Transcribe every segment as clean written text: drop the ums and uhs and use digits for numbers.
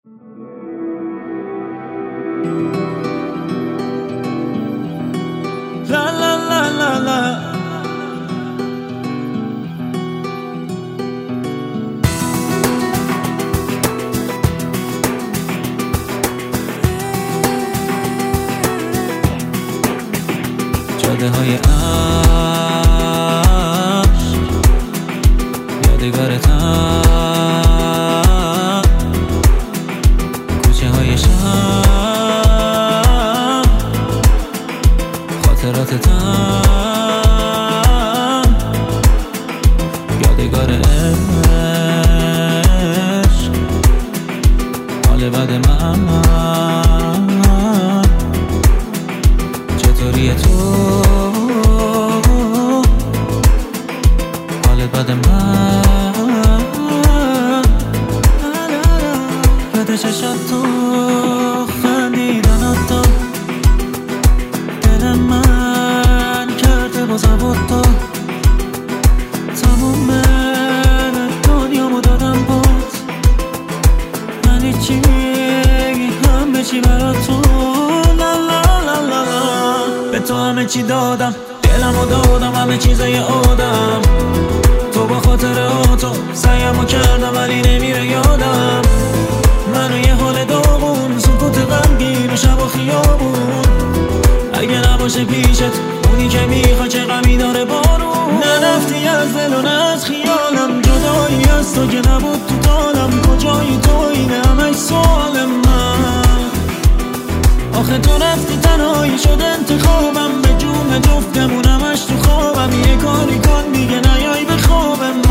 La la la la la. جاده های عشق یادگارتم، کوچه های شهر خاطراتتم، یادگار عشق حال بد من. چطوری تو حال بد من؟ بده چشات تو خندیدنات تو دل من کرده با زبط تو، تموم دنیامو دادم بات، من هیچی همه چی برات تو. لا لا لا لا لا. به تو همه چی دادم، دلمو دادم، همه چیزای آدم، تو با خاطراتو سعیمو کردم ولی نمیره یادم. منو یه حال داغون، سکوت غمگین و شب و خیابون، اگه نباشه پیشت اونی که میخواد چه غمی داره بارون. نرفتی از دل و نه از خیالم، جدایی از تو که نبود تو دالم، کجایی تو اینه همش سوال من. آخه تو رفتی تنهایی شد انتخابم، به جون جفتمون همش تو خوابم. یه کاری کن دیگه نیای به خواب من.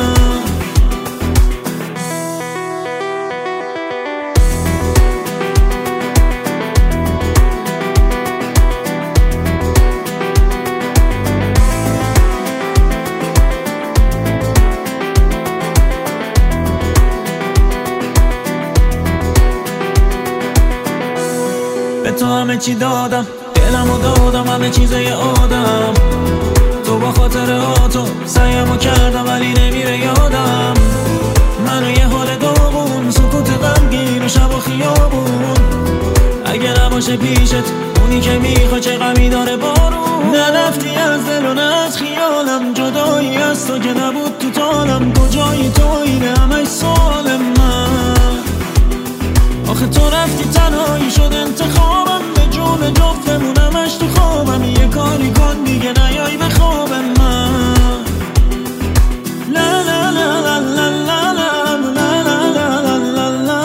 به تو همه چی دادم، دلمو دادم، همه چیزای آدم، تو با خاطراتو سعیمو کردم ولی نمیره یادم. منو یه حال داغون، سکوت غمگین و شب و خیابون، اگه نباشه پیشت اونی که میخواد چه غمی داره بارون. نرفتی از دل و نه از خیالم، جدایی از تو که نبود تو تالم، کجایی تو اینه همش سوال من. آخه تو رفتی تنهایی شد انتخابم، به جون جفتمون همش تو خوابم. یه کاری کن دیگه نیای به خواب من. لا لا لا لا لا لا لا لا لا لا لا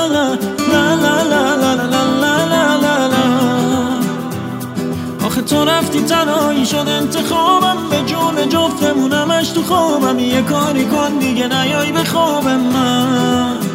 لا لا لا. آخه تو رفتی تنهایی شد انتخابم، به جون جفتمون همش تو خوابم. یه کاری کن دیگه نیای به خواب من.